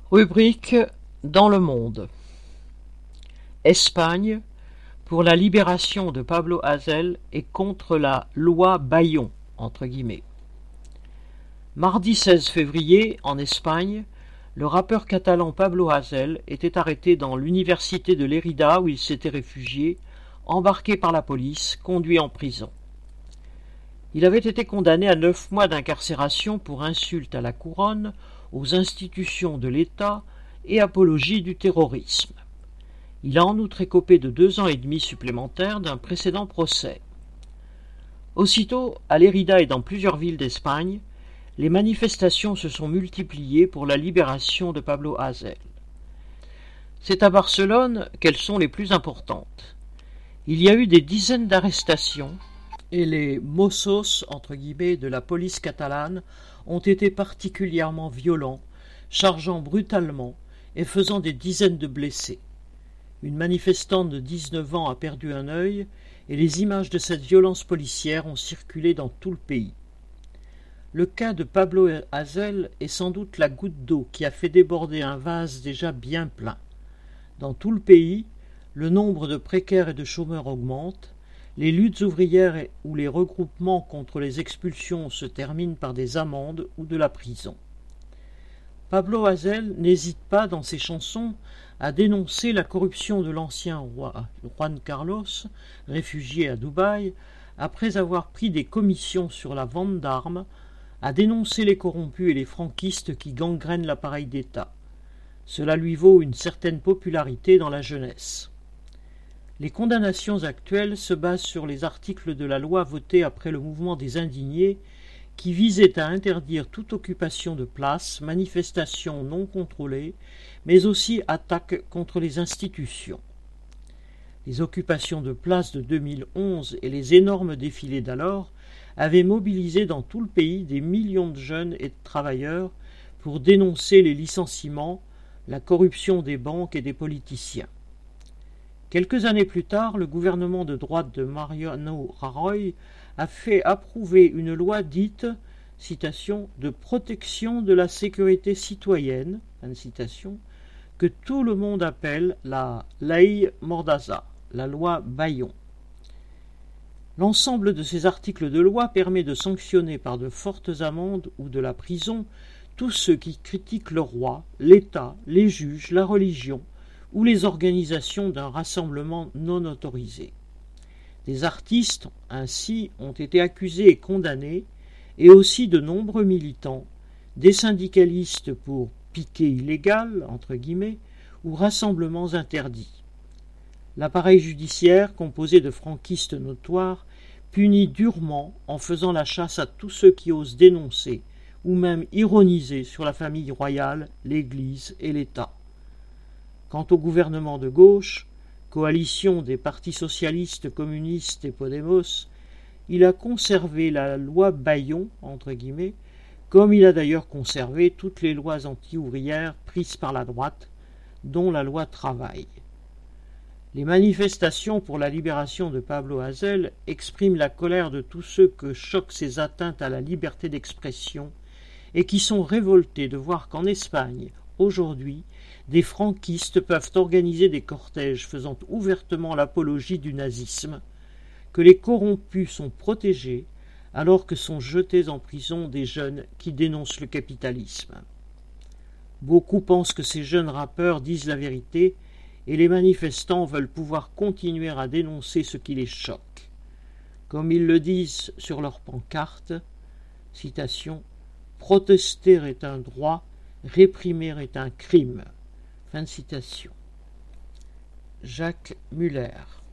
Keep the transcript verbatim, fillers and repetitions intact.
Rubrique dans le monde. Espagne, pour la libération de Pablo Hasél et contre la loi Bayon, entre guillemets. Mardi seize février, en Espagne, le rappeur catalan Pablo Hasél était arrêté dans l'université de Lérida où il s'était réfugié, embarqué par la police, conduit en prison. Il avait été condamné à neuf mois d'incarcération pour insulte à la couronne, aux institutions de l'État et apologie du terrorisme. Il a en outre écopé de deux ans et demi supplémentaires d'un précédent procès. Aussitôt, à Lérida et dans plusieurs villes d'Espagne, les manifestations se sont multipliées pour la libération de Pablo Hasél. C'est à Barcelone qu'elles sont les plus importantes. Il y a eu des dizaines d'arrestations et les Mossos, entre guillemets, de la police catalane ont été particulièrement violents, chargeant brutalement et faisant des dizaines de blessés. Une manifestante de dix-neuf ans a perdu un œil et les images de cette violence policière ont circulé dans tout le pays. Le cas de Pablo Hasél est sans doute la goutte d'eau qui a fait déborder un vase déjà bien plein. Dans tout le pays, le nombre de précaires et de chômeurs augmente, les luttes ouvrières ou les regroupements contre les expulsions se terminent par des amendes ou de la prison. Pablo Hasél n'hésite pas dans ses chansons à dénoncer la corruption de l'ancien roi Juan Carlos, réfugié à Dubaï, après avoir pris des commissions sur la vente d'armes, à dénoncer les corrompus et les franquistes qui gangrènent l'appareil d'État. Cela lui vaut une certaine popularité dans la jeunesse. Les condamnations actuelles se basent sur les articles de la loi votée après le mouvement des indignés qui visait à interdire toute occupation de place, manifestation non contrôlée, mais aussi attaque contre les institutions. Les occupations de place de deux mille onze et les énormes défilés d'alors avaient mobilisé dans tout le pays des millions de jeunes et de travailleurs pour dénoncer les licenciements, la corruption des banques et des politiciens. Quelques années plus tard, le gouvernement de droite de Mariano Rajoy a fait approuver une loi dite, citation, de protection de la sécurité citoyenne, fin de citation, que tout le monde appelle la Ley Mordaza, la loi Bayon. L'ensemble de ces articles de loi permet de sanctionner par de fortes amendes ou de la prison tous ceux qui critiquent le roi, l'État, les juges, la religion, ou les organisations d'un rassemblement non autorisé. Des artistes, ainsi, ont été accusés et condamnés, et aussi de nombreux militants, des syndicalistes pour piquet illégal, entre guillemets, ou rassemblements interdits. L'appareil judiciaire, composé de franquistes notoires, punit durement en faisant la chasse à tous ceux qui osent dénoncer ou même ironiser sur la famille royale, l'Église et l'État. Quant au gouvernement de gauche, coalition des partis socialistes, communistes et Podemos, il a conservé la loi Bayon, entre guillemets, comme il a d'ailleurs conservé toutes les lois anti-ouvrières prises par la droite, dont la loi Travail. Les manifestations pour la libération de Pablo Hasél expriment la colère de tous ceux que choquent ces atteintes à la liberté d'expression et qui sont révoltés de voir qu'en Espagne, aujourd'hui, des franquistes peuvent organiser des cortèges faisant ouvertement l'apologie du nazisme, que les corrompus sont protégés alors que sont jetés en prison des jeunes qui dénoncent le capitalisme. Beaucoup pensent que ces jeunes rappeurs disent la vérité et les manifestants veulent pouvoir continuer à dénoncer ce qui les choque. Comme ils le disent sur leur pancarte, citation, « Protester est un droit, réprimer est un crime ». Fin de citation. Jacques Muller.